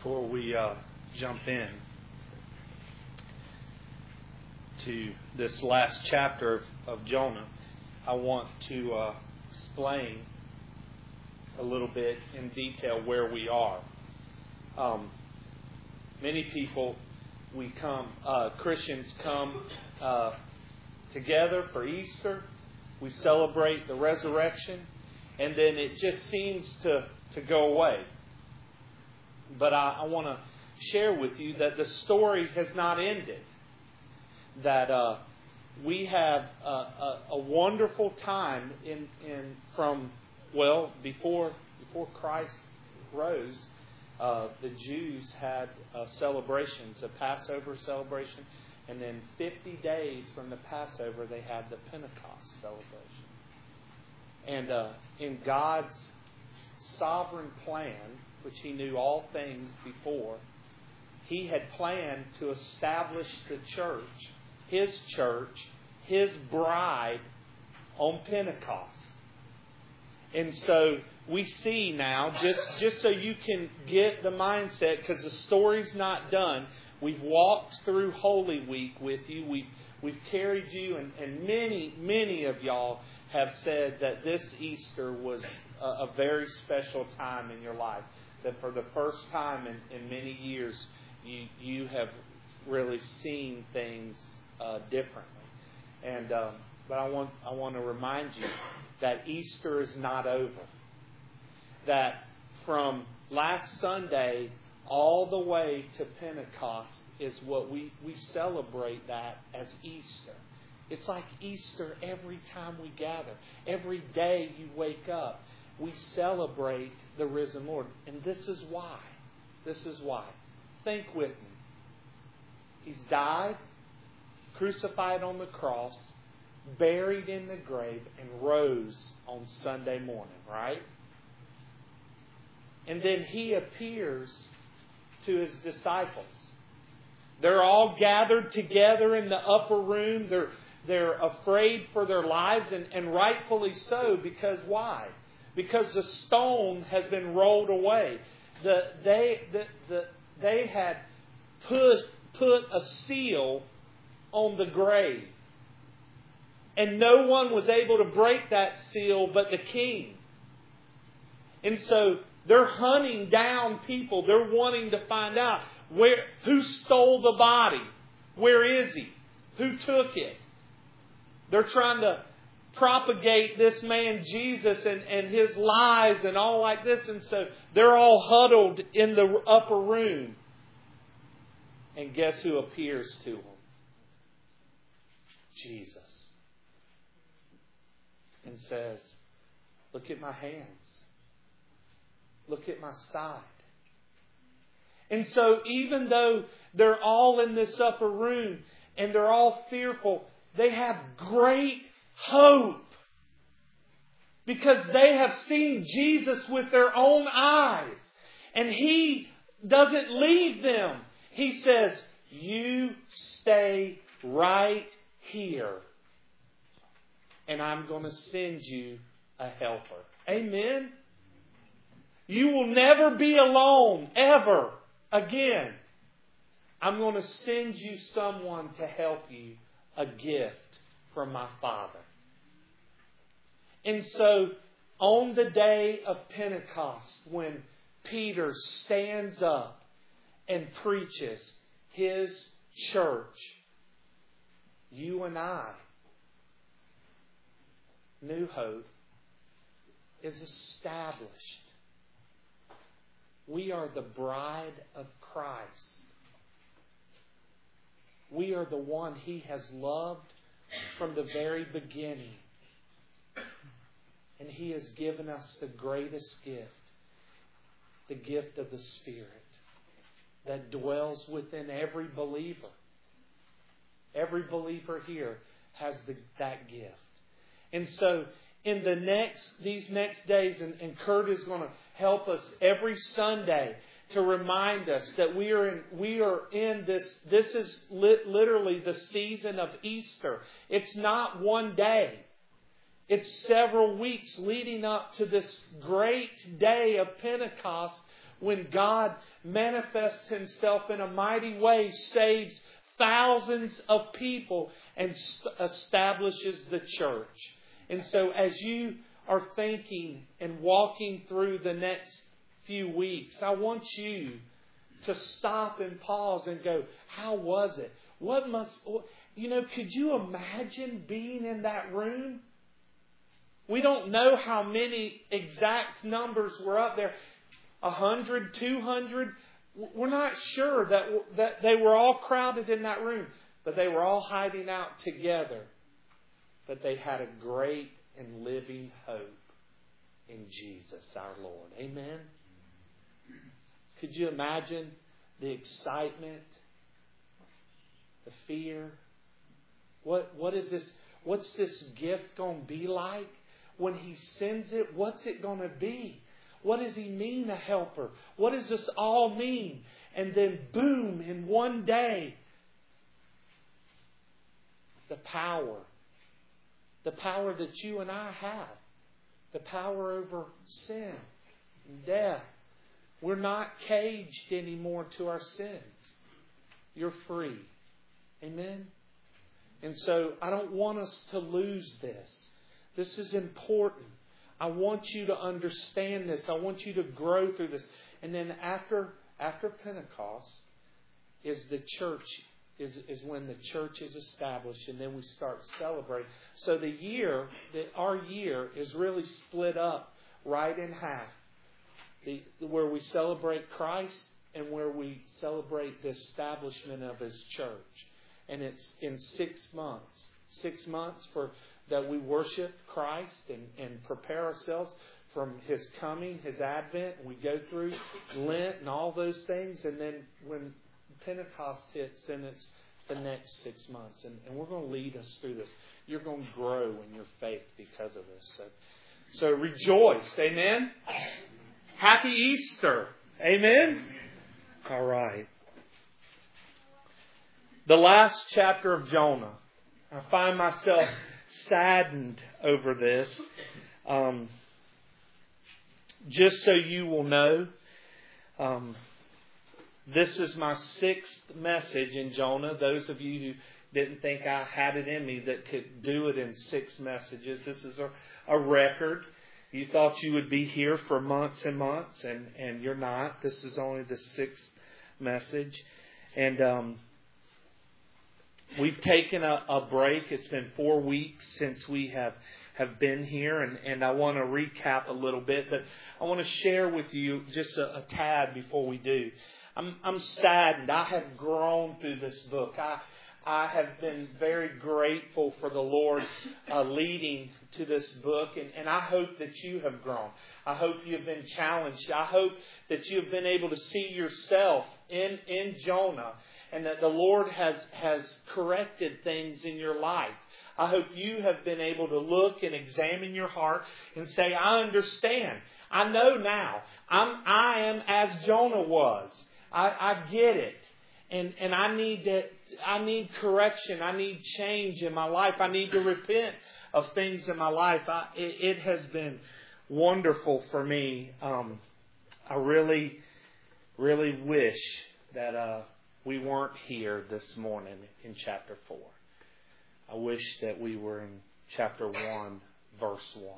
Before we jump in to this last chapter of Jonah, I want to explain a little bit in detail where we are. Many people, Christians come together for Easter. We celebrate the resurrection, and then it just seems to go away. But I want to share with you that the story has not ended. That we have a wonderful time before Christ rose. The Jews had celebrations, a Passover celebration, and then 50 days from the Passover they had the Pentecost celebration. And in God's sovereign plan, which He knew all things before, He had planned to establish the church, His bride, on Pentecost. And so we see now, just so you can get the mindset, because the story's not done. We've walked through Holy Week with you. We've carried you, and many of y'all have said that this Easter was a very special time in your life. That for the first time in many years, you have really seen things differently. And but I want to remind you that Easter is not over. That from last Sunday all the way to Pentecost is what we celebrate that as Easter. It's like Easter every time we gather. Every day you wake up, we celebrate the risen Lord. And this is why. Think with me. He's died, crucified on the cross, buried in the grave, and rose on Sunday morning, right? And then He appears to His disciples. They're all gathered together in the upper room. They're afraid for their lives, and rightfully so, because why? Because the stone has been rolled away. They had put a seal on the grave. And no one was able to break that seal but the king. And so they're hunting down people. They're wanting to find out who stole the body. Where is he? Who took it? They're trying to propagate this man Jesus and his lies and all like this. And so they're all huddled in the upper room. And guess who appears to them? Jesus. And says, look at my hands. Look at my side. And so even though they're all in this upper room and they're all fearful, they have great hope. Because they have seen Jesus with their own eyes. And He doesn't leave them. He says, you stay right here. And I'm going to send you a helper. Amen? You will never be alone, ever, again. I'm going to send you someone to help you, a gift from my Father. And so, on the day of Pentecost, when Peter stands up and preaches his church, you and I, New Hope, is established. We are the bride of Christ. We are the one He has loved from the very beginning. And He has given us the greatest gift, the gift of the Spirit that dwells within every believer. Every believer here has that gift. And so, in these next days, and Kurt is going to help us every Sunday to remind us that we are in this. This is literally the season of Easter. It's not one day. It's several weeks leading up to this great day of Pentecost when God manifests Himself in a mighty way, saves thousands of people, and establishes the church. And so as you are thinking and walking through the next few weeks, I want you to stop and pause and go, how was it? Could you imagine being in that room? We don't know how many exact numbers were up there. 100, 200. We're not sure that they were all crowded in that room, but they were all hiding out together. But they had a great and living hope in Jesus our Lord. Amen? Could you imagine the excitement, the fear? What is this? What's this gift going to be like? When He sends it, what's it going to be? What does He mean, a helper? What does this all mean? And then boom, in one day, the power that you and I have, the power over sin and death. We're not caged anymore to our sins. You're free. Amen? And so I don't want us to lose this. This is important. I want you to understand this. I want you to grow through this. And then after Pentecost is the church, is when the church is established, and then we start celebrating. So our year is really split up right in half. Where we celebrate Christ and where we celebrate the establishment of His church. And it's in 6 months. 6 months that we worship Christ and prepare ourselves from His coming, His advent. We go through Lent and all those things. And then when Pentecost hits, then it's the next 6 months. And we're going to lead us through this. You're going to grow in your faith because of this. So rejoice. Amen? Happy Easter. Amen? All right. The last chapter of Jonah. I find myself saddened over this. Just so you will know, this is my 6th message in Jonah. Those of you who didn't think I had it in me that could do it in 6 messages, this is a record. You thought you would be here for months and months, and you're not. This is only the 6th message. And we've taken a break. It's been 4 weeks since we have been here, and I want to recap a little bit, but I want to share with you just a tad before we do. I'm saddened. I have grown through this book. I have been very grateful for the Lord leading to this book, and I hope that you have grown. I hope you have been challenged. I hope that you have been able to see yourself in Jonah, and that the Lord has corrected things in your life. I hope you have been able to look and examine your heart and say, I understand. I know now. I am as Jonah was. I get it. And I need correction. I need change in my life. I need to repent of things in my life. It has been wonderful for me. I really, really wish that we weren't here this morning in chapter 4. I wish that we were in chapter 1, verse 1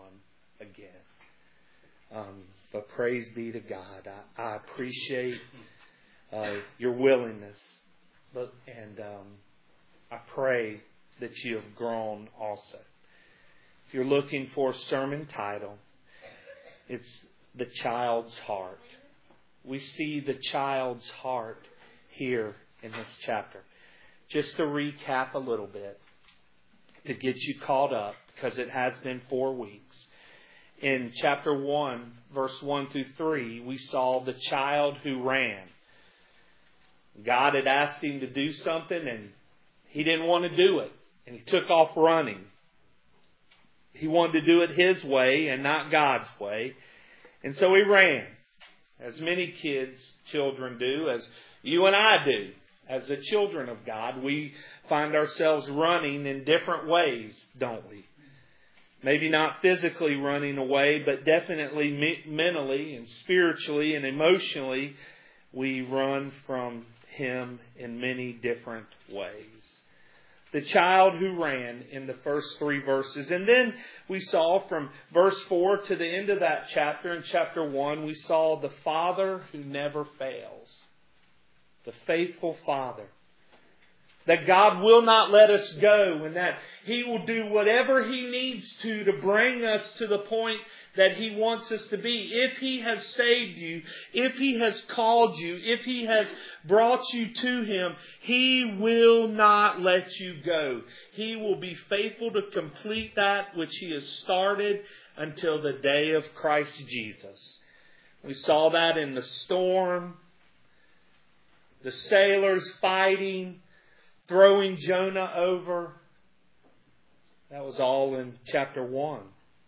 again. But praise be to God. I appreciate your willingness. And I pray that you have grown also. If you're looking for a sermon title, it's The Child's Heart. We see the child's heart here in this chapter. Just to recap a little bit, to get you caught up, because it has been 4 weeks. In chapter 1, verse 1 through 3, we saw the child who ran. God had asked him to do something, and he didn't want to do it. And he took off running. He wanted to do it his way and not God's way. And so he ran. As many children do, as you and I do. As the children of God, we find ourselves running in different ways, don't we? Maybe not physically running away, but definitely mentally and spiritually and emotionally, we run from Him in many different ways. The child who ran in the first 3 verses. And then we saw from verse 4 to the end of that chapter, in chapter 1, we saw the Father who never fails. The faithful Father. That God will not let us go, and that He will do whatever He needs to bring us to the point that He wants us to be. If He has saved you, if He has called you, if He has brought you to Him, He will not let you go. He will be faithful to complete that which He has started until the day of Christ Jesus. We saw that in the storm, the sailors fighting, throwing Jonah over. That was all in chapter 1.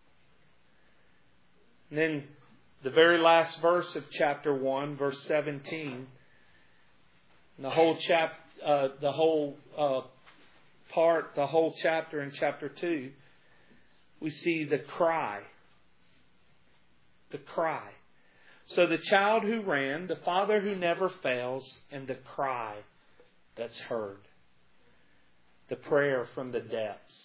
And then the very last verse of chapter 1, verse 17, the whole chapter in chapter 2, we see the cry. The cry. So the child who ran, the Father who never fails, and the cry that's heard. The prayer from the depths.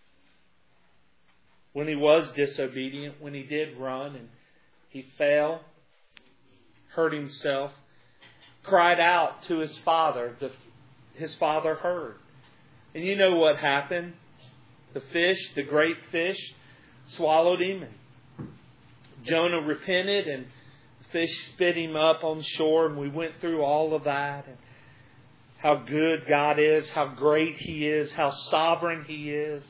When he was disobedient, when he did run and he fell, hurt himself, cried out to his father. His father heard. And you know what happened? The fish, the great fish, swallowed him. And Jonah repented and the fish spit him up on shore, and we went through all of that. And how good God is, how great He is, how sovereign He is.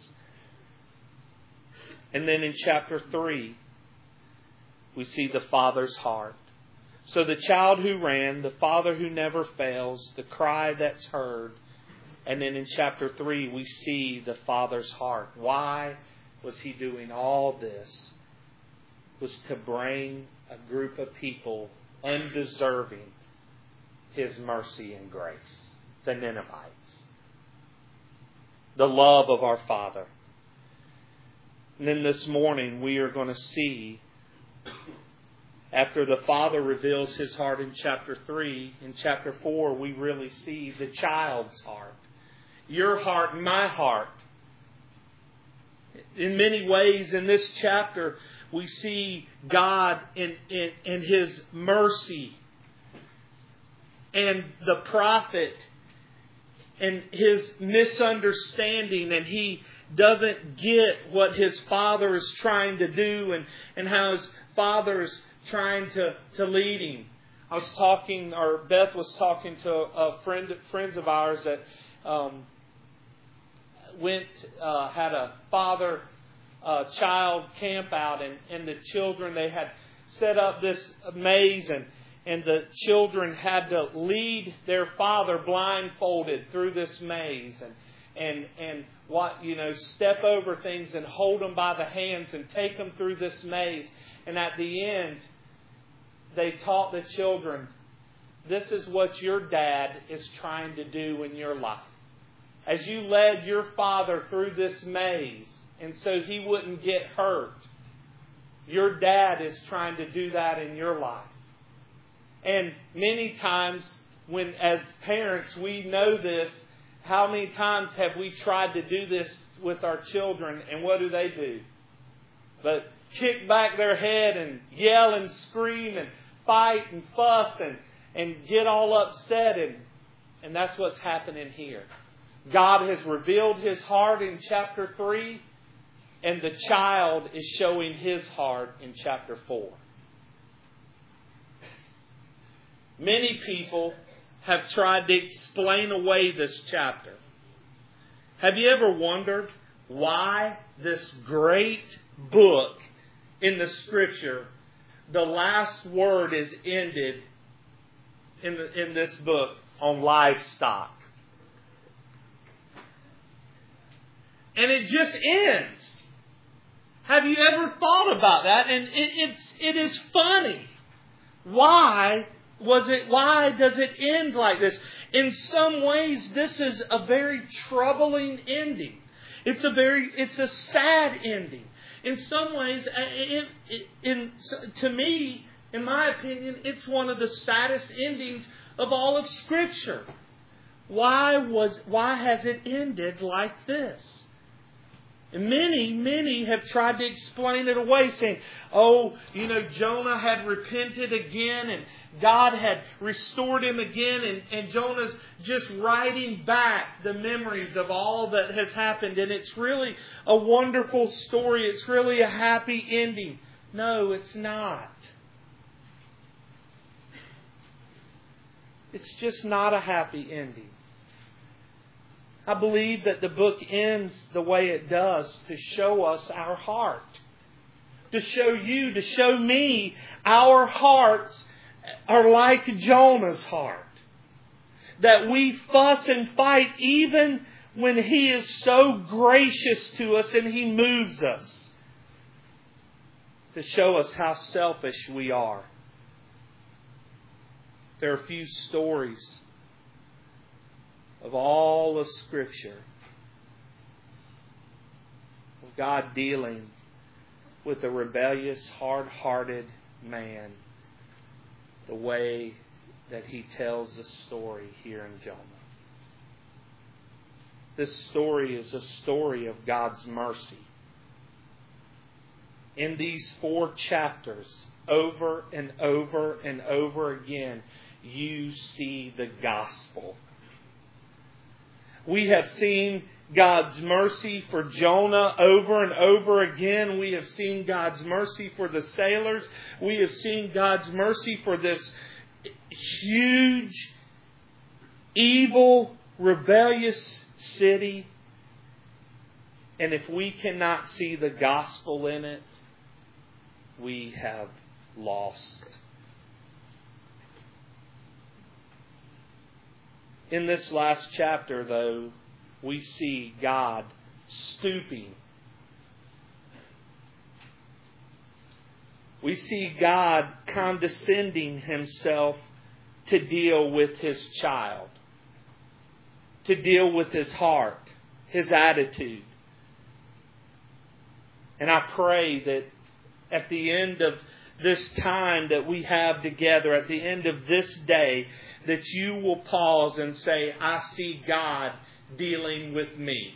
And then in chapter 3, we see the Father's heart. So the child who ran, the Father who never fails, the cry that's heard. And then in chapter 3, we see the Father's heart. Why was He doing all this? It was to bring a group of people undeserving His mercy and grace. The Ninevites. The love of our Father. And then this morning we are going to see, after the Father reveals His heart in chapter 3, in chapter 4 we really see the child's heart. Your heart and my heart. In many ways in this chapter we see God in His mercy. And the prophet and his misunderstanding, and he doesn't get what his father is trying to do and how his father is trying to lead him. I was talking, or Beth was talking to friends of ours that had a father-child camp out, and the children, they had set up this maze, and the children had to lead their father blindfolded through this maze and step over things and hold them by the hands and take them through this maze. And at the end, they taught the children, this is what your dad is trying to do in your life. As you led your father through this maze, and so he wouldn't get hurt, your dad is trying to do that in your life. And many times, when as parents we know this, how many times have we tried to do this with our children, and what do? But kick back their head and yell and scream and fight and fuss and get all upset, and that's what's happening here. God has revealed His heart in chapter 3, and the child is showing his heart in chapter 4. Many people have tried to explain away this chapter. Have you ever wondered why this great book in the Scripture, the last word is ended in this book on livestock? And it just ends. Have you ever thought about that? And it is funny. Why does it end like this? In some ways, this is a very troubling ending. It's a sad ending. in some ways, to me, in my opinion, it's one of the saddest endings of all of Scripture. Why has it ended like this? And many have tried to explain it away, saying, Jonah had repented again and God had restored him again, and Jonah's just writing back the memories of all that has happened, and it's really a wonderful story. It's really a happy ending. No, it's not. It's just not a happy ending. I believe that the book ends the way it does to show us our heart. To show you, to show me, our hearts are like Jonah's heart. That we fuss and fight even when He is so gracious to us and He moves us. To show us how selfish we are. There are a few stories of all of Scripture of God dealing with a rebellious, hard-hearted man the way that He tells the story here in Jonah. This story is a story of God's mercy. In these 4 chapters, over and over and over again, you see the gospel. We have seen God's mercy for Jonah over and over again. We have seen God's mercy for the sailors. We have seen God's mercy for this huge, evil, rebellious city. And if we cannot see the gospel in it, we have lost. In this last chapter, though, we see God stooping. We see God condescending Himself to deal with His child, to deal with his heart, his attitude. And I pray that at the end of this time that we have together, at the end of this day, that you will pause and say, I see God dealing with me.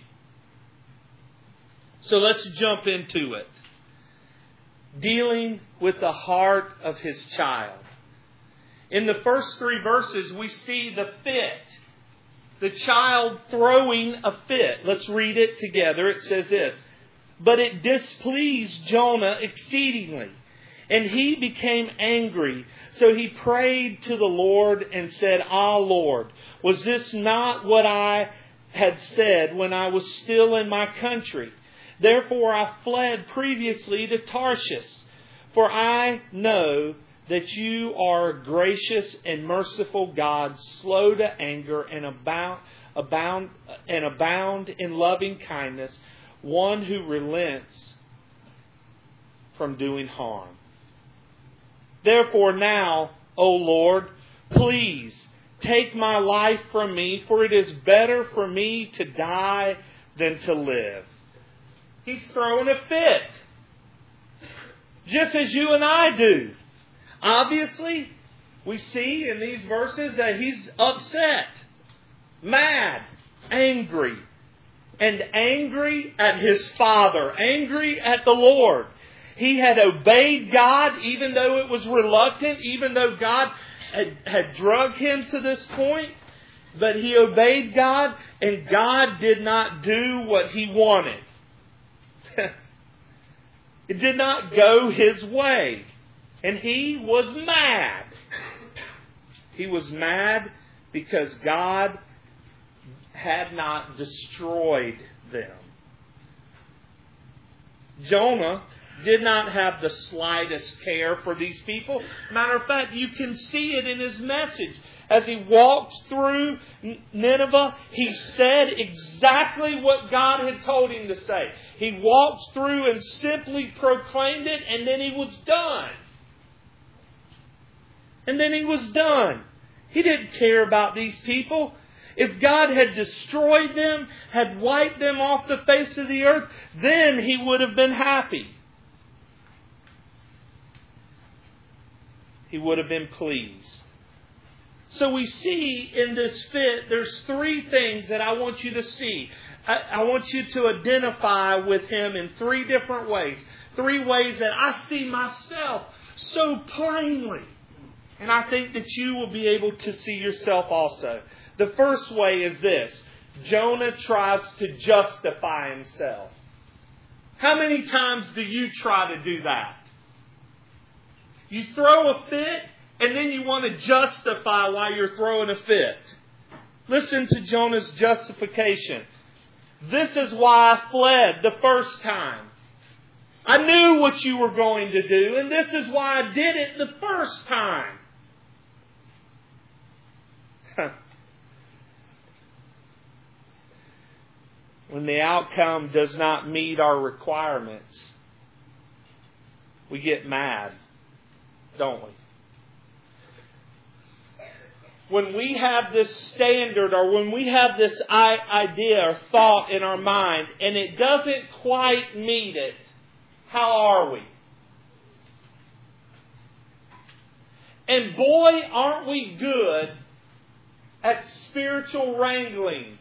So let's jump into it. Dealing with the heart of His child. In the first 3 verses, we see the fit. The child throwing a fit. Let's read it together. It says this. But it displeased Jonah exceedingly, and he became angry. So he prayed to the Lord and said, Ah, Lord, was this not what I had said when I was still in my country? Therefore I fled previously to Tarshish, for I know that you are a gracious and merciful God, slow to anger and abound in loving kindness, one who relents from doing harm. Therefore now, O Lord, please take my life from me, for it is better for me to die than to live. He's throwing a fit, just as you and I do. Obviously, we see in these verses that he's upset, mad, angry. And angry at his father, angry at the Lord. He had obeyed God even though it was reluctant, even though God had drugged him to this point. But he obeyed God, and God did not do what he wanted. It did not go his way. And he was mad. He was mad because God had not destroyed them. Jonah did not have the slightest care for these people. Matter of fact, you can see it in his message. As he walked through Nineveh, he said exactly what God had told him to say. He walked through and simply proclaimed it, and then he was done. And then he was done. He didn't care about these people. If God had destroyed them, had wiped them off the face of the earth, then He would have been happy. He would have been pleased. So we see in this fit, there's three things that I want you to see. I want you to identify with Him in three different ways. Three ways that I see myself so plainly. And I think that you will be able to see yourself also. The first way is this. Jonah tries to justify himself. How many times do you try to do that? You throw a fit and then you want to justify why you're throwing a fit. Listen to Jonah's justification. This is why I fled the first time. I knew what you were going to do, and this is why I did it the first time. When the outcome does not meet our requirements, we get mad, don't we? When we have this standard or when we have this idea or thought in our mind and it doesn't quite meet it, how are we? And boy, aren't we good at spiritual wrangling.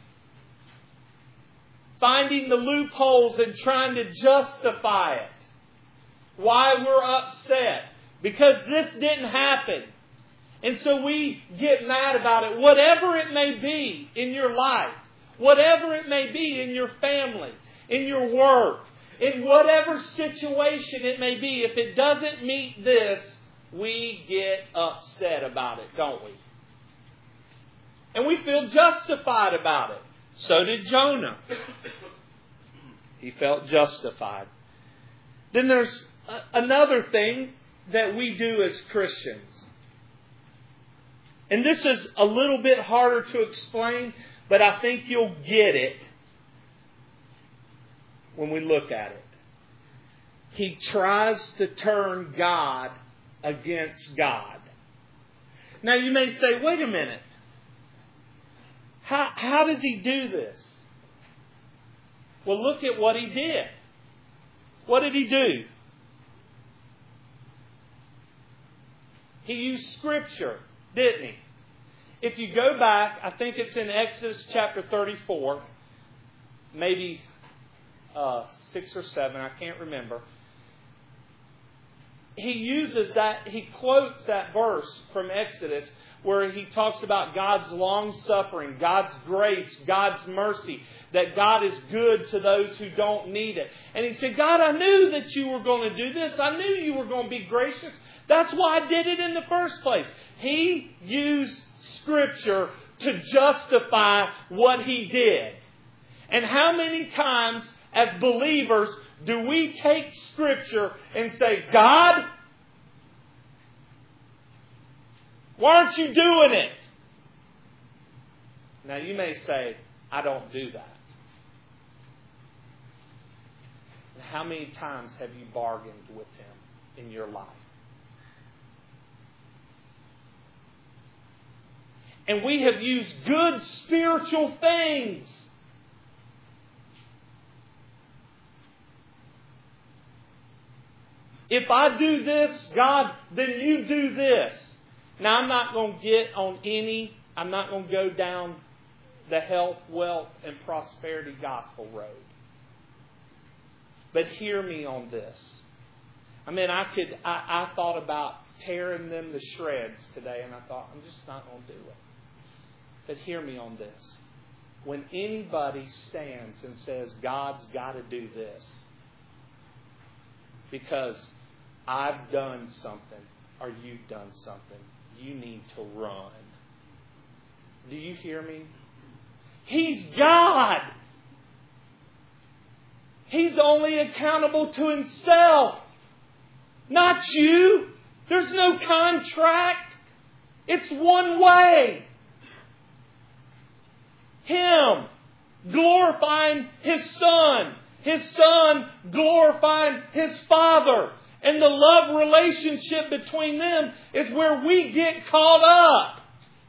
Finding the loopholes and trying to justify it. Why we're upset. Because this didn't happen. And so we get mad about it. Whatever it may be in your life. Whatever it may be in your family. In your work. In whatever situation it may be. If it doesn't meet this, we get upset about it, don't we? And we feel justified about it. So did Jonah. He felt justified. Then there's another thing that we do as Christians. And this is a little bit harder to explain, but I think you'll get it when we look at it. He tries to turn God against God. Now you may say, wait a minute. How does he do this? Well, look at what he did. What did he do? He used Scripture, didn't he? If you go back, I think it's in Exodus chapter 34, maybe 6 or 7, I can't remember. He uses that, he quotes that verse from Exodus where he talks about God's long-suffering, God's grace, God's mercy, that God is good to those who don't need it. And he said, God, I knew that you were going to do this. I knew you were going to be gracious. That's why I did it in the first place. He used Scripture to justify what he did. And how many times as believers do we take Scripture and say, God, why aren't you doing it? Now you may say, I don't do that. And how many times have you bargained with Him in your life? And we have used good spiritual things. If I do this, God, then you do this. Now, I'm not going to go down the health, wealth, and prosperity gospel road. But hear me on this. I thought about tearing them to shreds today, and I thought, I'm just not going to do it. But hear me on this. When anybody stands and says, God's got to do this, because I've done something, or you've done something, you need to run. Do you hear me? He's God. He's only accountable to Himself, not you. There's no contract. It's one way. Him glorifying His Son glorifying His Father. And the love relationship between them is where we get caught up.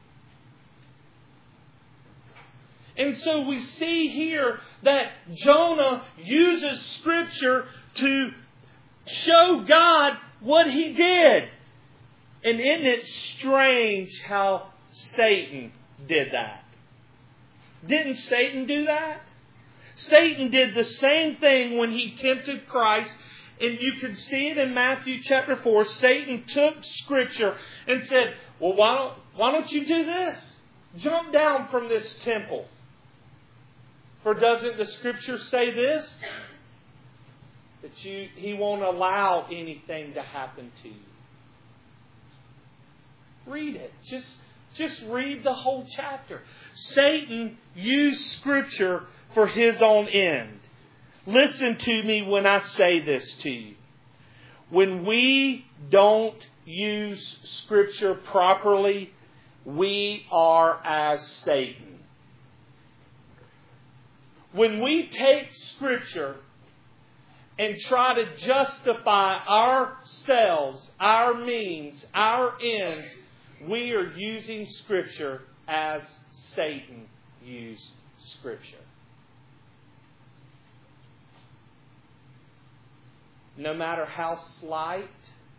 And so we see here that Jonah uses Scripture to show God what he did. And isn't it strange how Satan did that? Didn't Satan do that? Satan did the same thing when he tempted Christ. And you can see it in Matthew chapter 4. Satan took Scripture and said, well, why don't you do this? Jump down from this temple. For doesn't the Scripture say this? That he won't allow anything to happen to you. Read it. Just read the whole chapter. Satan used Scripture for his own end. Listen to me when I say this to you. When we don't use Scripture properly, we are as Satan. When we take Scripture and try to justify ourselves, our means, our ends, we are using Scripture as Satan used Scripture. No matter how slight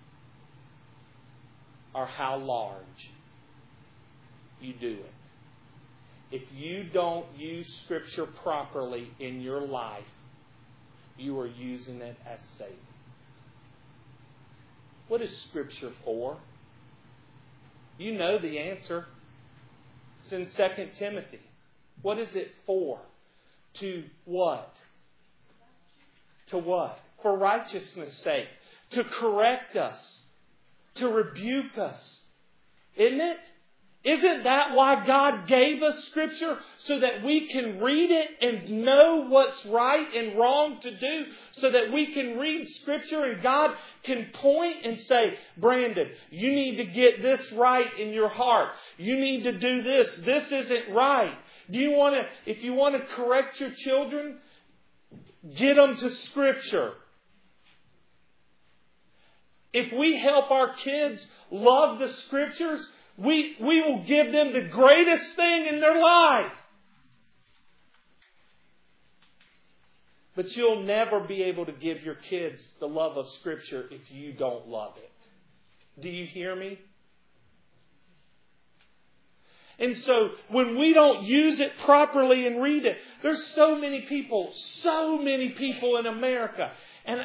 or how large, you do it. If you don't use Scripture properly in your life, you are using it as Satan. What is Scripture for? You know the answer. It's in 2 Timothy. What is it for? To what? To what? For righteousness' sake. To correct us. To rebuke us. Isn't it? Isn't that why God gave us Scripture? So that we can read it and know what's right and wrong to do. So that we can read Scripture and God can point and say, Brandon, you need to get this right in your heart. You need to do this. This isn't right. If you want to correct your children, get them to Scripture. If we help our kids love the Scriptures, we will give them the greatest thing in their life. But you'll never be able to give your kids the love of Scripture if you don't love it. Do you hear me? And so when we don't use it properly and read it, there's so many people in America. And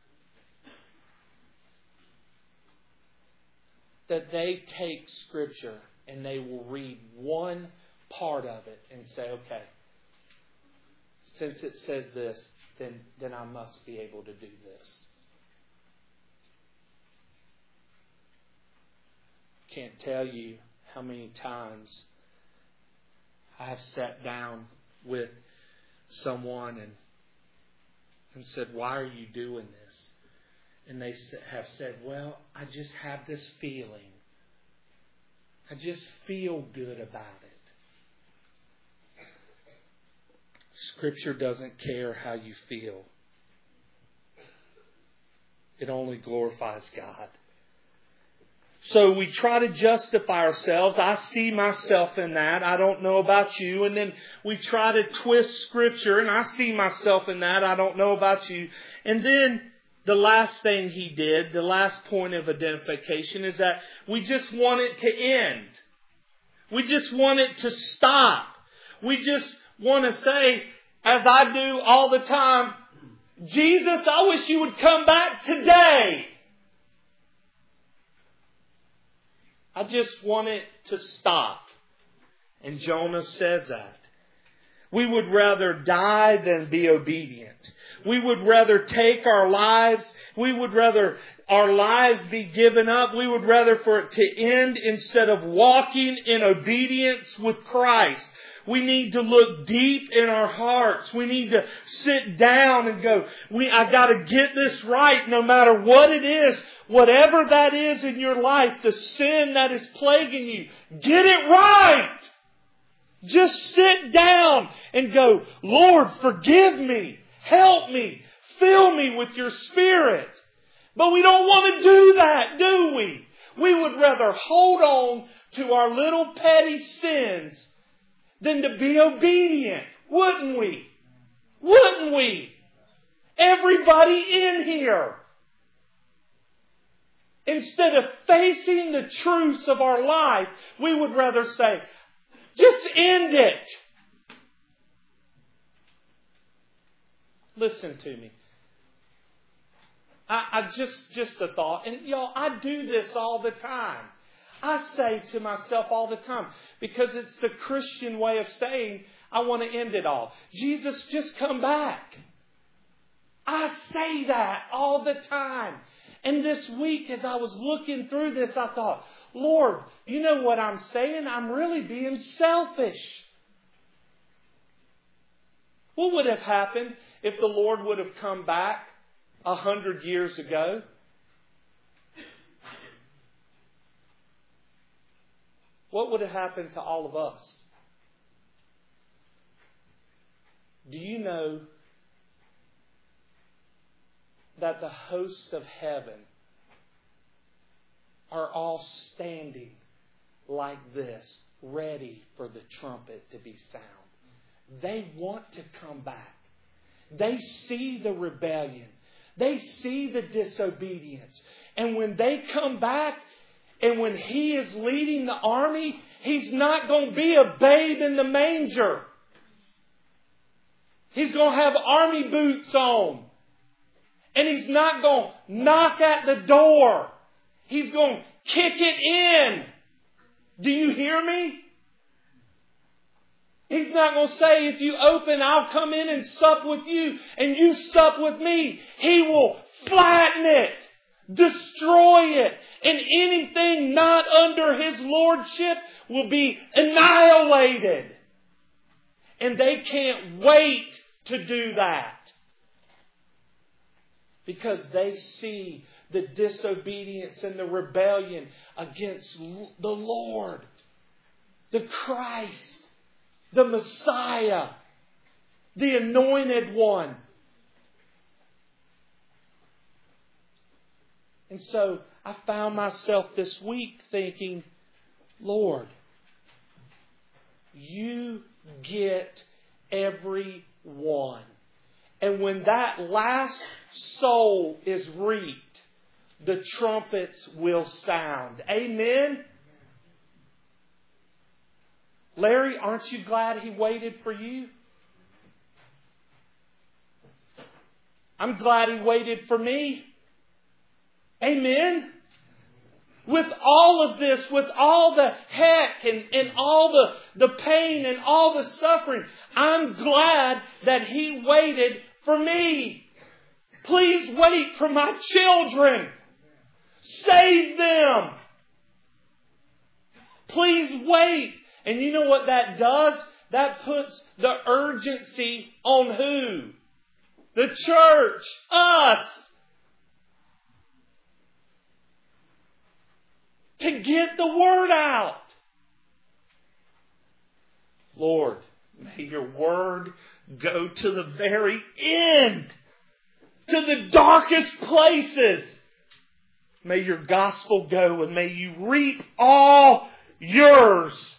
that they take Scripture and they will read one part of it and say, okay, since it says this, then I must be able to do this. Can't tell you how many times I have sat down with someone and said, why are you doing this? And they have said, well, I just have this feeling. I just feel good about it. Scripture doesn't care how you feel. It only glorifies God. So we try to justify ourselves. I see myself in that. I don't know about you. And then we try to twist Scripture, and I see myself in that. I don't know about you. And then the last thing he did, the last point of identification, is that we just want it to end. We just want it to stop. We just want to say, as I do all the time, Jesus, I wish you would come back today. I just want it to stop. And Jonah says that. We would rather die than be obedient. We would rather take our lives. We would rather our lives be given up. We would rather for it to end instead of walking in obedience with Christ. We need to look deep in our hearts. We need to sit down and go, I got to get this right no matter what it is. Whatever that is in your life, the sin that is plaguing you, get it right. Just sit down and go, Lord, forgive me. Help me. Fill me with your Spirit. But we don't want to do that, do we? We would rather hold on to our little petty sins than to be obedient. Wouldn't we? Wouldn't we? Everybody in here. Instead of facing the truths of our life, we would rather say, just end it. Listen to me. I just a thought. And y'all, I do this all the time. I say to myself all the time, because it's the Christian way of saying, I want to end it all. Jesus, just come back. I say that all the time. And this week, as I was looking through this, I thought, Lord, you know what I'm saying? I'm really being selfish. What would have happened if the Lord would have come back 100 years ago? What would have happened to all of us? Do you know that the hosts of heaven are all standing like this, ready for the trumpet to be sound? They want to come back. They see the rebellion. They see the disobedience. And when they come back, and when He is leading the army, He's not going to be a babe in the manger. He's going to have army boots on. And He's not going to knock at the door. He's going to kick it in. Do you hear me? He's not going to say, if you open, I'll come in and sup with you, and you sup with me. He will flatten it, destroy it, and anything not under His lordship will be annihilated. And they can't wait to do that. Because they see the disobedience and the rebellion against the Lord, the Christ, the Messiah, the Anointed One. And so I found myself this week thinking, Lord, You get every one. And when that last soul is reaped, the trumpets will sound. Amen? Larry, aren't you glad He waited for you? I'm glad He waited for me. Amen? With all of this, with all the heck and all the pain and all the suffering, I'm glad that He waited for me. Please wait for my children. Save them. Please wait. And you know what that does? That puts the urgency on who? The church. Us. To get the word out. Lord, may Your word go to the very end. To the darkest places. May Your gospel go and may You reap all Yours.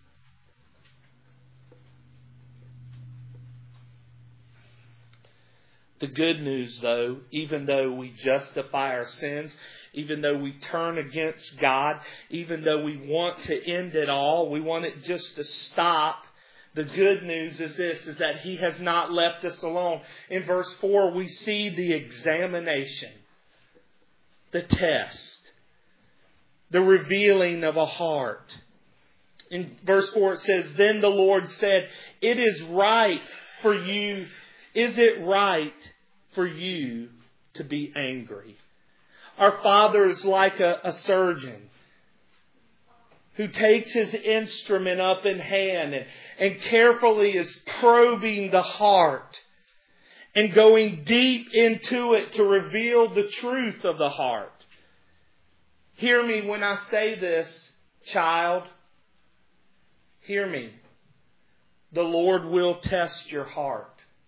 The good news, though, even though we justify our sins, even though we turn against God, even though we want to end it all, we want it just to stop, the good news is this, is that He has not left us alone. In verse 4, we see the examination, the test, the revealing of a heart. In verse 4 it says, Then the Lord said, It is right for you. Is it right for you to be angry? Our Father is like a surgeon who takes his instrument up in hand and carefully is probing the heart and going deep into it to reveal the truth of the heart. Hear me when I say this, child. Hear me. The Lord will test your heart.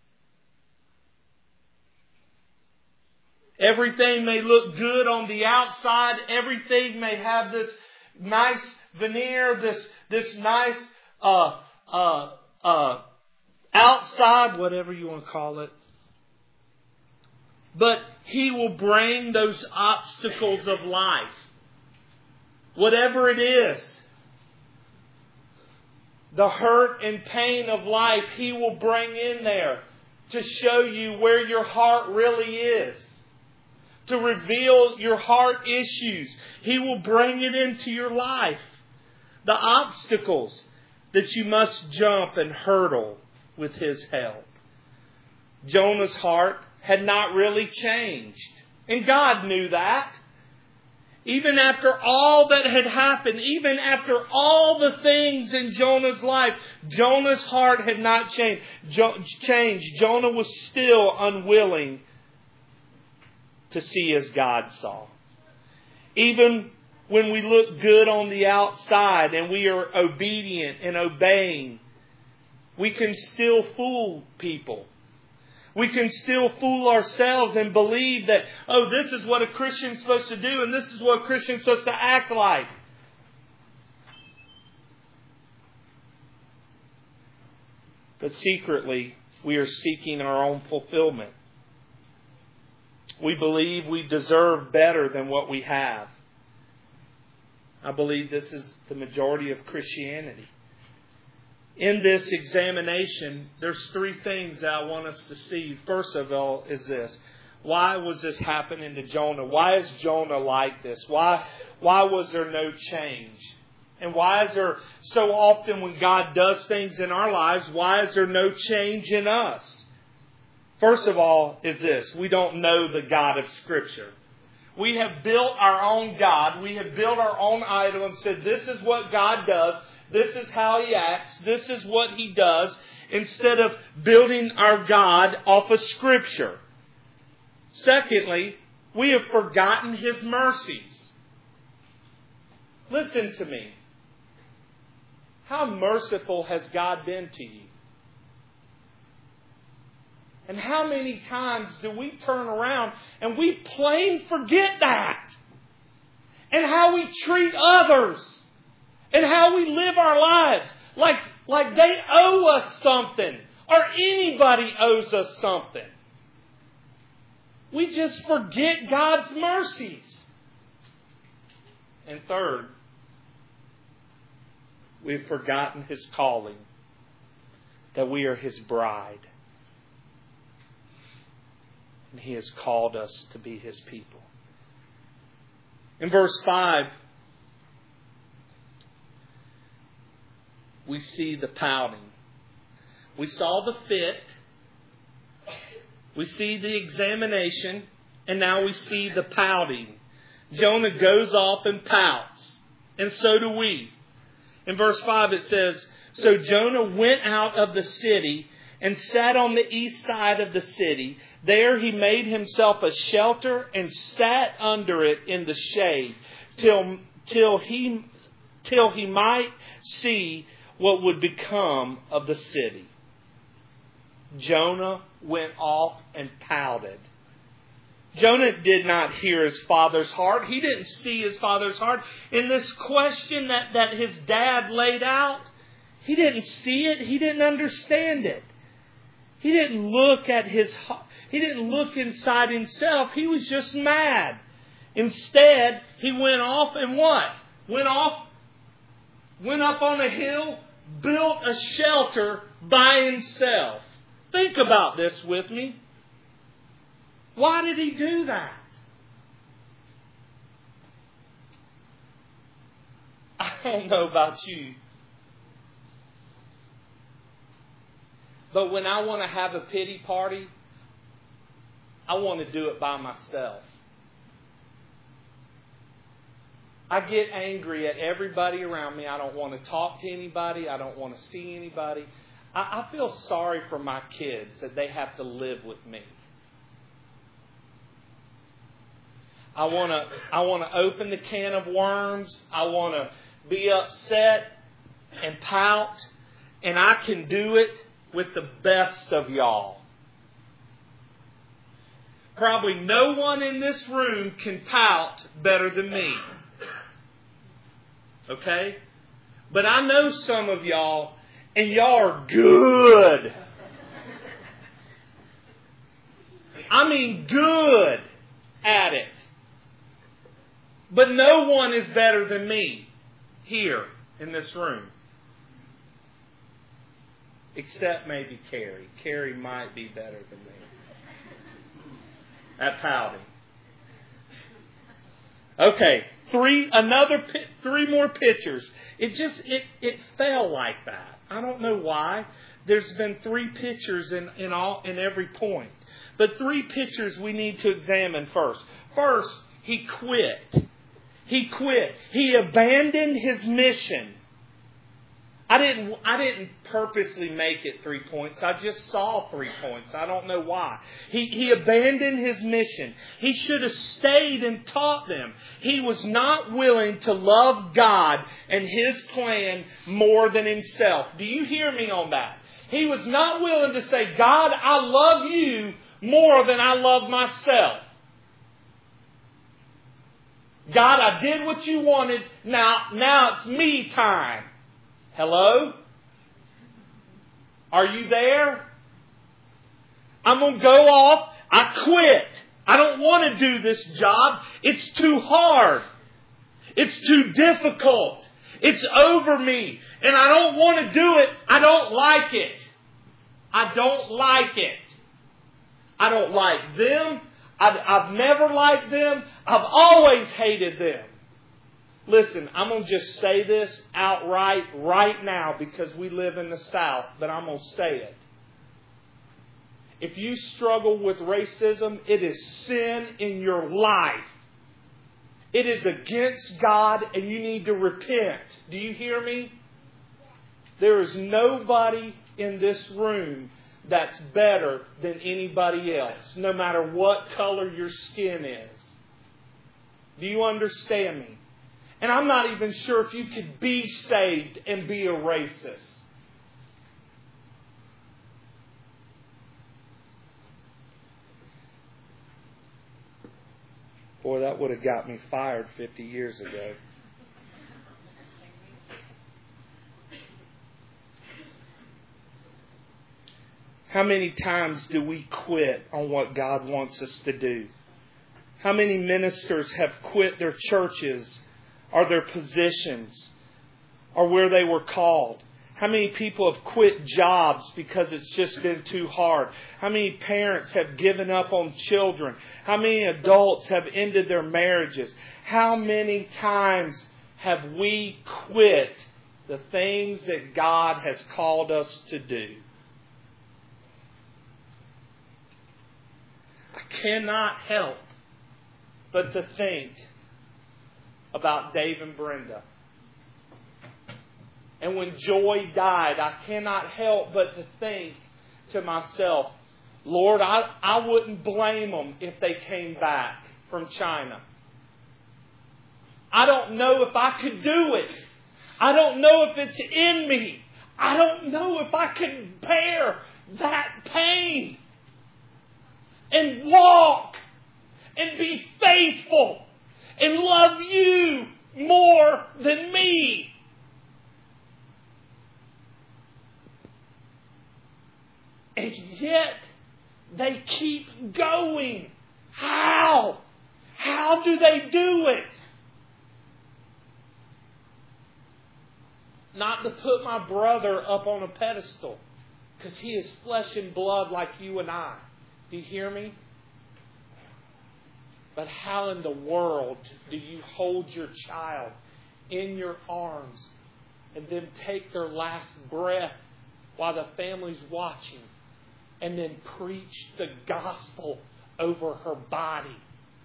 Everything may look good on the outside. Everything may have this nice veneer, this nice outside, whatever you want to call it. But He will bring those obstacles of life. Whatever it is, the hurt and pain of life, He will bring in there to show you where your heart really is. To reveal your heart issues. He will bring it into your life. The obstacles that you must jump and hurdle with His help. Jonah's heart had not really changed. And God knew that. Even after all that had happened, even after all the things in Jonah's life, Jonah's heart had not changed. Jonah was still unwilling to see as God saw. Even when we look good on the outside and we are obedient and obeying, we can still fool people. We can still fool ourselves and believe that, oh, this is what a Christian's supposed to do and this is what a Christian's supposed to act like. But secretly, we are seeking our own fulfillment. We believe we deserve better than what we have. I believe this is the majority of Christianity. In this examination, there's three things that I want us to see. First of all is this. Why was this happening to Jonah? Why is Jonah like this? Why was there no change? And why is there so often when God does things in our lives, why is there no change in us? First of all is this. We don't know the God of Scripture. We have built our own God. We have built our own idol and said, this is what God does. This is how He acts. This is what He does. Instead of building our God off of Scripture. Secondly, we have forgotten His mercies. Listen to me. How merciful has God been to you? And how many times do we turn around and we plain forget that? And how we treat others. And how we live our lives. Like they owe us something. Or anybody owes us something. We just forget God's mercies. And third, we've forgotten His calling. That we are His bride. And He has called us to be His people. In verse 5, we see the pouting. We saw the fit. We see the examination. And now we see the pouting. Jonah goes off and pouts. And so do we. In verse 5 it says, so Jonah went out of the city and sat on the east side of the city. There he made himself a shelter and sat under it in the shade till he might see what would become of the city. Jonah went off and pouted. Jonah did not hear his father's heart. He didn't see his father's heart. In this question that his dad laid out, he didn't see it. He didn't understand it. He didn't look at he didn't look inside himself. He was just mad. Instead, he went off and what? Went up on a hill, built a shelter by himself. Think about this with me. Why did he do that? I don't know about you. But when I want to have a pity party, I want to do it by myself. I get angry at everybody around me. I don't want to talk to anybody. I don't want to see anybody. I feel sorry for my kids that they have to live with me. I want to open the can of worms. I want to be upset and pout. And I can do it with the best of y'all. Probably no one in this room can pout better than me. Okay? But I know some of y'all, and y'all are good. I mean good at it. But no one is better than me here in this room. Except maybe Carrie. Carrie might be better than me at pouting. Okay, three more pictures. It fell like that. I don't know why. There's been 3 pictures in every point. But 3 pictures we need to examine first. First, he quit. He quit. He abandoned his mission. I didn't purposely make it 3 points. I just saw 3 points. I don't know why. He abandoned his mission. He should have stayed and taught them. He was not willing to love God and His plan more than himself. Do you hear me on that? He was not willing to say, God, I love you more than I love myself. God, I did what you wanted. Now it's me time. Hello? Are you there? I'm going to go off. I quit. I don't want to do this job. It's too hard. It's too difficult. It's over me. And I don't want to do it. I don't like it. I don't like it. I don't like them. I've never liked them. I've always hated them. Listen, I'm going to just say this outright right now because we live in the South, but I'm going to say it. If you struggle with racism, it is sin in your life. It is against God and you need to repent. Do you hear me? There is nobody in this room that's better than anybody else, no matter what color your skin is. Do you understand me? And I'm not even sure if you could be saved and be a racist. Boy, that would have got me fired 50 years ago. How many times do we quit on what God wants us to do? How many ministers have quit their churches or their positions or where they were called? How many people have quit jobs because it's just been too hard? How many parents have given up on children? How many adults have ended their marriages? How many times have we quit the things that God has called us to do? I cannot help but to think about Dave and Brenda. And when Joy died, I cannot help but to think to myself, Lord, I wouldn't blame them if they came back from China. I don't know if I could do it. I don't know if it's in me. I don't know if I can bear that pain and walk and be faithful and love you more than me. And yet, they keep going. How? How do they do it? Not to put my brother up on a pedestal, because he is flesh and blood like you and I. Do you hear me? But how in the world do you hold your child in your arms and then take their last breath while the family's watching and then preach the gospel over her body?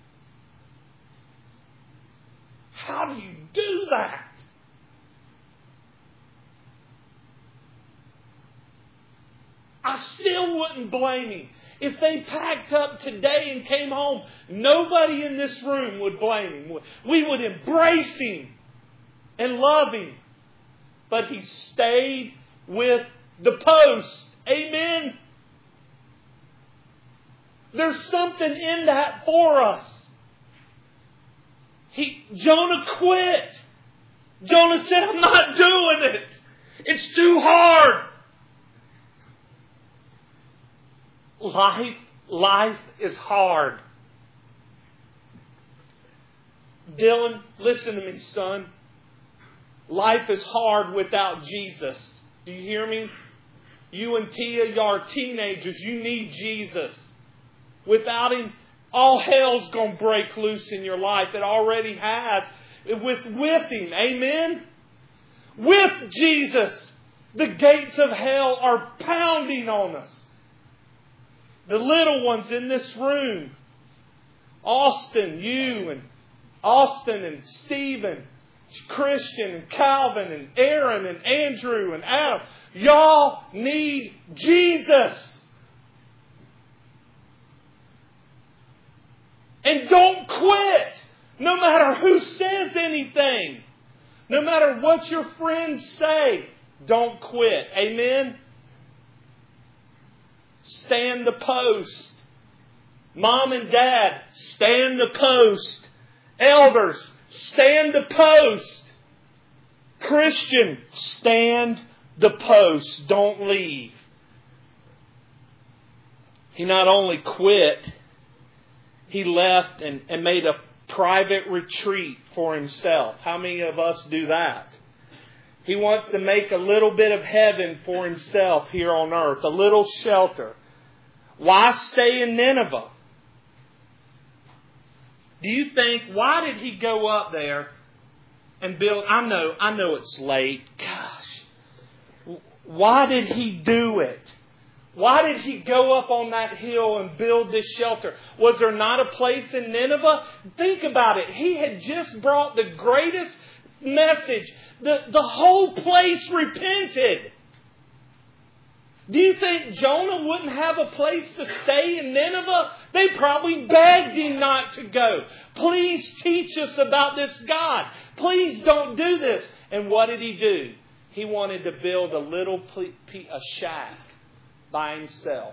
How do you do that? I still wouldn't blame him. If they packed up today and came home, nobody in this room would blame him. We would embrace him and love him. But he stayed with the post. Amen? There's something in that for us. Jonah quit. Jonah said, I'm not doing it. It's too hard. Life life is hard. Dylan, listen to me, son. Life is hard without Jesus. Do you hear me? You and Tia, you are teenagers. You need Jesus. Without Him, all hell's going to break loose in your life. It already has. With Him. Amen? With Jesus, the gates of hell are pounding on us. The little ones in this room, Austin, you and Austin and Stephen, Christian and Calvin and Aaron and Andrew and Adam, y'all need Jesus. And don't quit. No matter who says anything. No matter what your friends say. Don't quit. Amen? Stand the post. Mom and Dad, stand the post. Elders, stand the post. Christian, stand the post. Don't leave. He not only quit, he left and made a private retreat for himself. How many of us do that? He wants to make a little bit of heaven for himself here on earth. A little shelter. Why stay in Nineveh? Do you think, why did he go up there and build? I know it's late. Gosh. Why did he do it? Why did he go up on that hill and build this shelter? Was there not a place in Nineveh? Think about it. He had just brought the greatest message. The whole place repented. Do you think Jonah wouldn't have a place to stay in Nineveh? They probably begged him not to go. Please teach us about this God. Please don't do this. And what did he do? He wanted to build a shack by himself.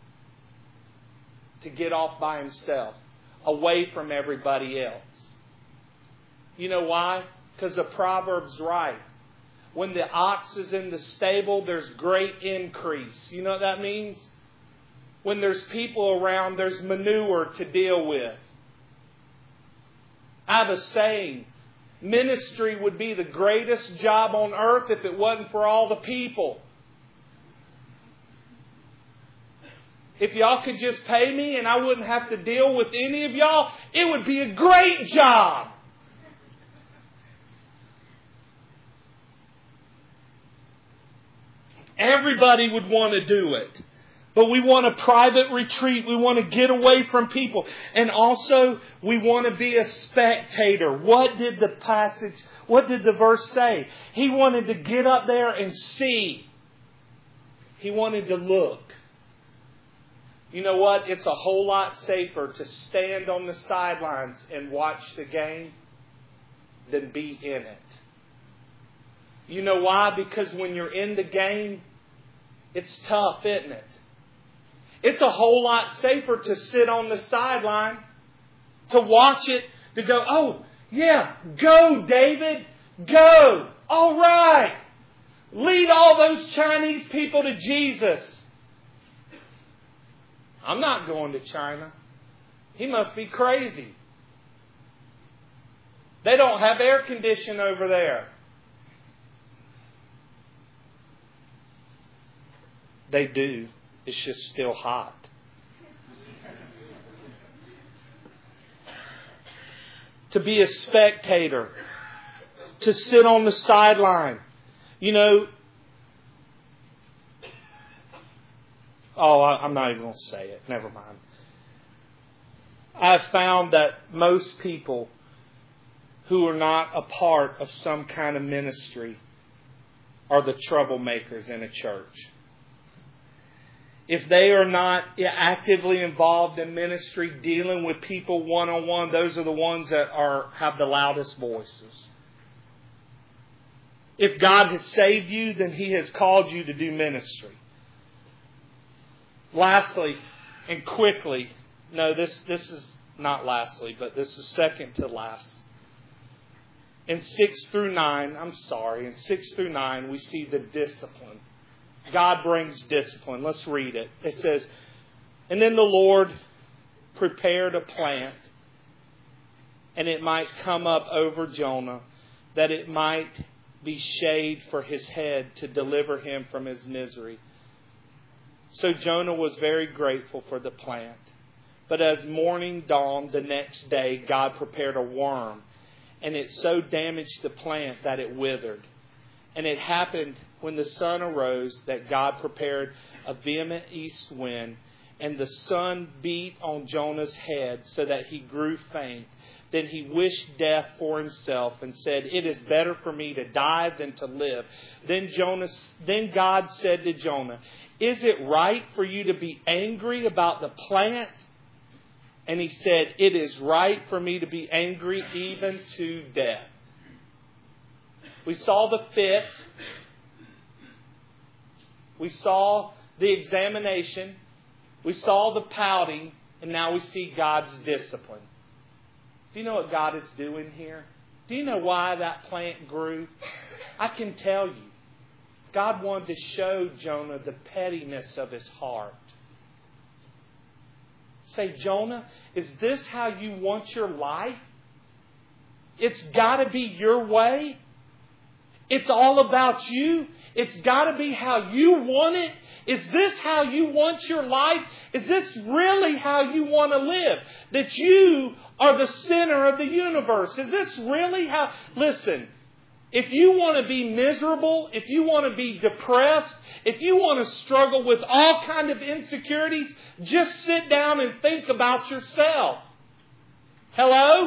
To get off by himself. Away from everybody else. You know why? Because the Proverbs right. When the ox is in the stable, there's great increase. You know what that means? When there's people around, there's manure to deal with. I have a saying. Ministry would be the greatest job on earth if it wasn't for all the people. If y'all could just pay me and I wouldn't have to deal with any of y'all, it would be a great job. Everybody would want to do it. But we want a private retreat. We want to get away from people. And also, we want to be a spectator. What did the verse say? He wanted to get up there and see. He wanted to look. You know what? It's a whole lot safer to stand on the sidelines and watch the game than be in it. You know why? Because when you're in the game, it's tough, isn't it? It's a whole lot safer to sit on the sideline, to watch it, to go, oh, yeah, go, David, go. All right. Lead all those Chinese people to Jesus. I'm not going to China. He must be crazy. They don't have air conditioning over there. They do. It's just still hot. To be a spectator. To sit on the sideline. You know. I'm not even going to say it. Never mind. I've found that most people who are not a part of some kind of ministry are the troublemakers in a church. If they are not actively involved in ministry, dealing with people one-on-one, those are the ones that have the loudest voices. If God has saved you, then He has called you to do ministry. Lastly, and quickly, no, this is not lastly, but this is second to last. In 6 through 9, in 6 through 9, we see the discipline. God brings discipline. Let's read it. It says, And then the Lord prepared a plant, and it might come up over Jonah, that it might be shade for his head to deliver him from his misery. So Jonah was very grateful for the plant. But as morning dawned the next day, God prepared a worm, and it so damaged the plant that it withered. And it happened when the sun arose that God prepared a vehement east wind, and the sun beat on Jonah's head so that he grew faint. Then he wished death for himself and said, "It is better for me to die than to live." Then God said to Jonah, "Is it right for you to be angry about the plant?" And he said, "It is right for me to be angry even to death." We saw the fit. We saw the examination. We saw the pouting. And now we see God's discipline. Do you know what God is doing here? Do you know why that plant grew? I can tell you. God wanted to show Jonah the pettiness of his heart. Say, Jonah, is this how you want your life? It's got to be your way. It's all about you. It's got to be how you want it. Is this how you want your life? Is this really how you want to live? That you are the center of the universe? Is this really how... Listen, if you want to be miserable, if you want to be depressed, if you want to struggle with all kinds of insecurities, just sit down and think about yourself. Hello?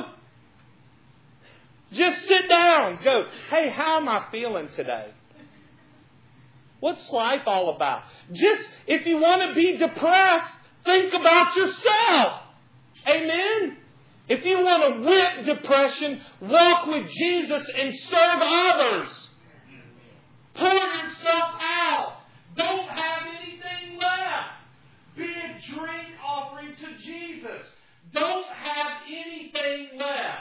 Just sit down. Go, hey, how am I feeling today? What's life all about? Just, if you want to be depressed, think about yourself. Amen? If you want to whip depression, walk with Jesus and serve others. Pour yourself out. Don't have anything left. Be a drink offering to Jesus. Don't have anything left.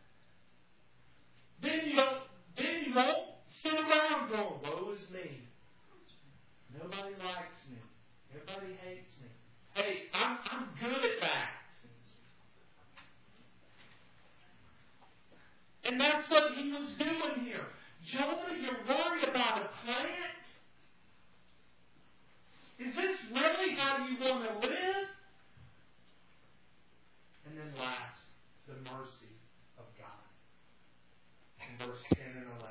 Then you won't sit around going, woe is me. Nobody likes me. Everybody hates me. Hey, I'm good at that. And that's what he was doing here. Jonah, you're worried about a plant? Is this really how you want to live? And then last, the mercy of God. In verse 10 and 11.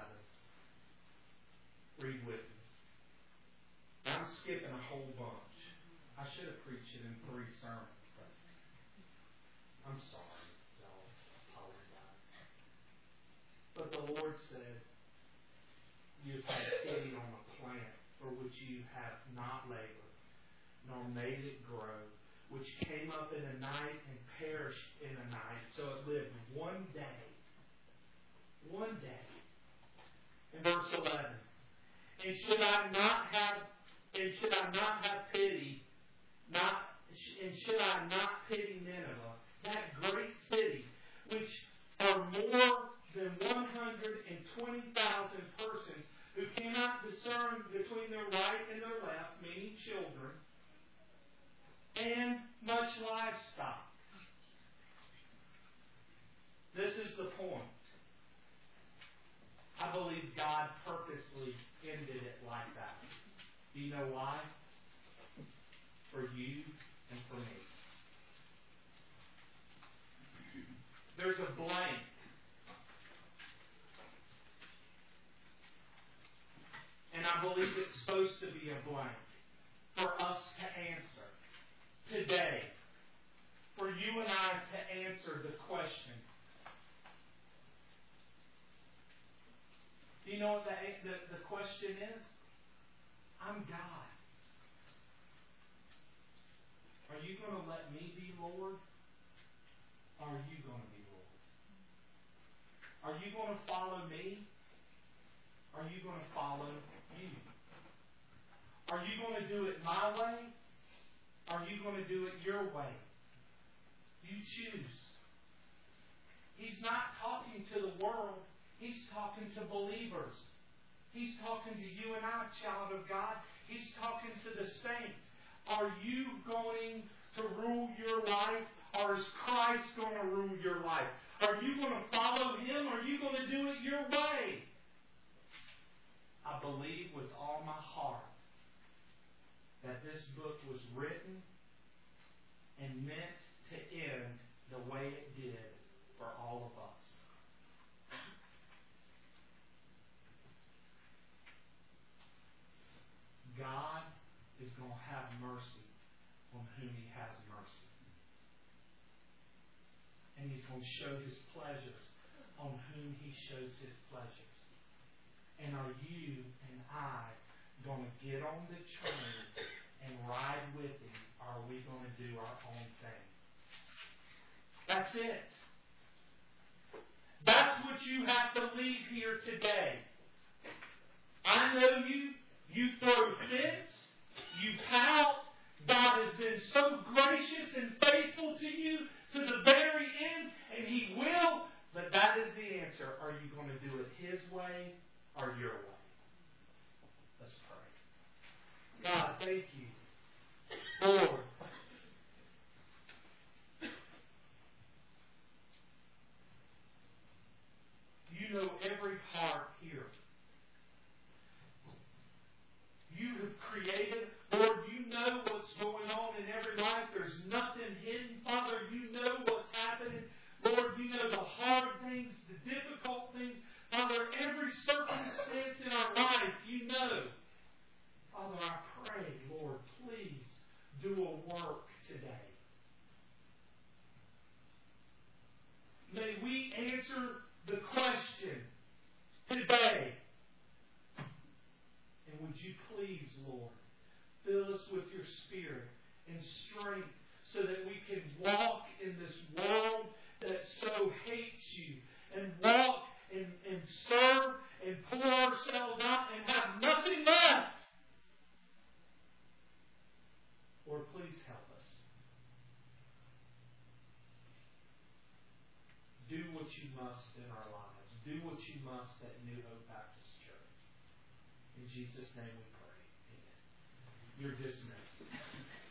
Read with me. I'm skipping a whole bunch. I should have preached it in 3 sermons, but I'm sorry, y'all. Apologize. But the Lord said, "You have had pity on a plant for which you have not labored, nor made it grow, which came up in a night and perished in a night. So it lived one day." One day. In verse 11. And should I not have pity, and should I not pity Nineveh, that great city, which are more than 120,000 persons who cannot discern between their right and their left, meaning children, and much livestock. This is the point. I believe God purposely ended it like that. Do you know why? For you and for me. There's a blank. And I believe it's supposed to be a blank for us to answer today. For you and I to answer the question. Do you know what the question is? I'm God. Are you going to let me be Lord? Or are you going to be Lord? Are you going to follow me? Or are you going to follow you? Are you going to do it my way? Or are you going to do it your way? You choose. He's not talking to the world. He's talking to believers. He's talking to you and I, child of God. He's talking to the saints. Are you going to rule your life, or is Christ going to rule your life? Are you going to follow Him, or are you going to do it your way? I believe with all my heart that this book was written and meant to end the way it did for all of us. God is going to have mercy on whom He has mercy. And He's going to show His pleasures on whom He shows His pleasures. And are you and I going to get on the train and ride with Him, or are we going to do our own thing? That's it. That's what you have to leave here today. I know you throw fits, you pout. God has been so gracious and faithful to you to the very end, and He will. But that is the answer. Are you going to do it His way or your way? Let's pray. God, thank you, Lord. You know every heart here. You have created, Lord, you know what's going on in every life. There's nothing hidden. Father, you know what's happening. Lord, you know the hard things, the difficult things. Father, every circumstance in our life, you know. Father, I pray, Lord, please do a work today. May we answer the question today. And would you please, Lord, fill us with your Spirit and strength so that we can walk in this world that so hates you, and walk and serve and pour ourselves out and have nothing left. Lord, please help us. Do what you must in our lives. Do what you must at New Hope Baptist Church. In Jesus' name we pray. Amen. You're dismissed.